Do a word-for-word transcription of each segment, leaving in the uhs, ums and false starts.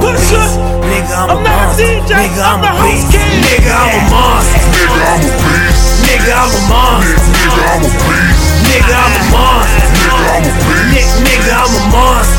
pusher. Nigga, I'm, I'm a not a monster. D J, Nigga, I'm I'm the a host beast. king. Nigga, I'm a monster. Nigga, I'm a beast. Nigga, I'm a monster. Nigga, I'm a beast. Nigga, I'm a monster. Nigga, I'm a beast. Nigga, I'm a monster.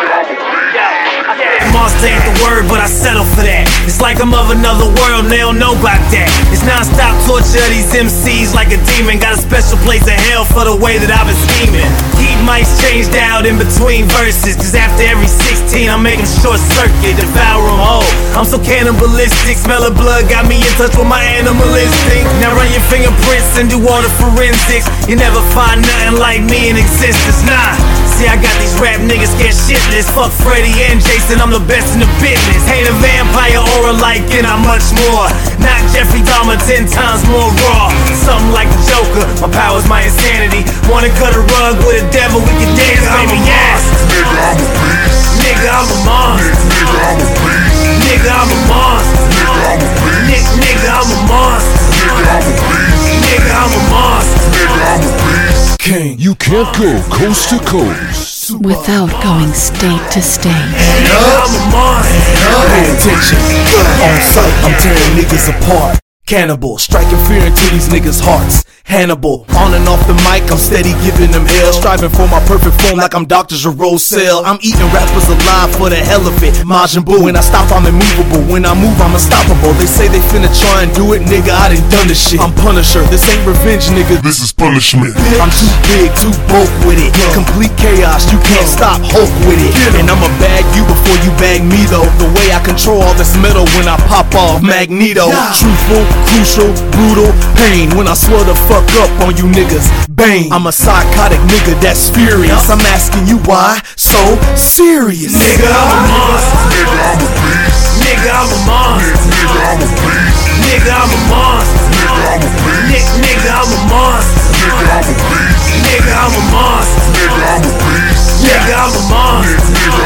Monster ain't the word, but I settle for that. It's like I'm of another world, and they don't know about that. It's non-stop torture of these M Cs like a demon. Got a special place in hell for the way that I've been scheming. Heat mics changed out in between verses, cause after every sixteen I'm making short circuit, devour them whole. I'm so cannibalistic, smell of blood got me in touch with my animal instinct. Now run your fingerprints and do all the forensics. You never find nothing like me in existence, nah. See, I got these rap niggas scared shitless. Fuck Freddie and Jason, I'm the best in the business. Hate a vampire aura like and I'm much more. Not Jeffrey Dahmer, ten times more raw. Something like the Joker, my power's my insanity. Wanna cut a rug with a devil, we can dance, baby, yes. Nigga, I'm a monster. Nigga, I'm a monster. Nigga, I'm a monster. Nigga, I'm a monster. King, you can't go coast to coast without going state to state. Nigga, I'm a monster. Pay attention. On sight, I'm tearing niggas apart. Cannibal, striking fear into these niggas' hearts. Hannibal, on and off the mic, I'm steady giving them hell. Striving for my perfect form like I'm Doctor Jerome Cell. I'm eating rappers alive for the hell of it. Majin Buu, when I stop I'm immovable. When I move I'm unstoppable. They say they finna try and do it, nigga, I done done this shit. I'm Punisher, this ain't revenge, nigga, This is punishment. I'm too big, too bulk with it. Complete chaos, you can't stop Hulk with it. And I'ma bag you before you bag me though. The way I control all this metal when I pop off Magneto. Truthful, crucial, brutal, pain. When I swear the fuck up on you niggas, bang. I'm a psychotic nigga that's furious. I'm asking you why so serious. Nigga, I'm a monster. Nigga, I'm a monster. Nigga, I'm a monster. Nigga, I'm a monster. Nigga, I'm a monster. Nigga, I'm a monster.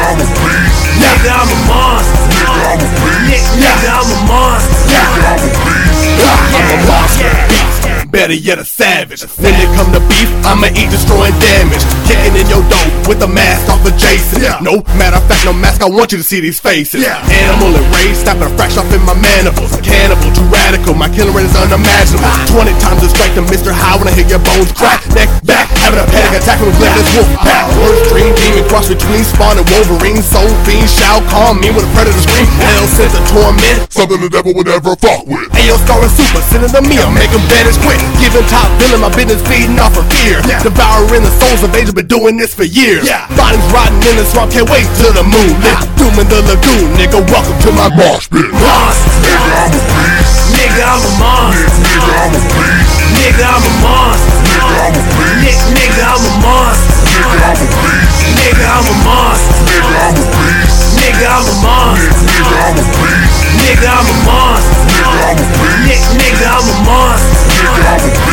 Nigga, I'm a monster. Nigga, I'm a monster. I'm a monster, beast, better yet a savage. When it come to beef, I'ma eat, destroying damage. Kicking in your dough with a mask off of Jason. No matter of fact, no mask, I want you to see these faces. Animal enraged, snapping a fraction off in my mandibles. Cannibal, too radical, my killing rate is unimaginable. Twenty times the strike to Mister High when I hear your bones crack. Neck back, having a panic attack with this wolf pack. Worst dream, demon cross between Spawn and Wolverine. Soul fiend, Shao Kahn, me with a predator scream. Hell sent to torment, Something the devil would ever fuck with. Ayo, Scar and Super, sending to me, I'll make them vanish quick. Giving top villain my business, feeding off of fear. Devouring the souls of angels, been doing this for years. Bodies rotting in the swamp, can't wait till the moon. Doom in the lagoon, nigga, welcome to my Mosh pit. Monster. Nigga, I'm a monster. Nigga, I'm a monster. Nigga, I'm a monster. Nigga, I'm a monster. Nigga, I'm a monster. Nigga, I'm a monster. Nigga, I'm a monster.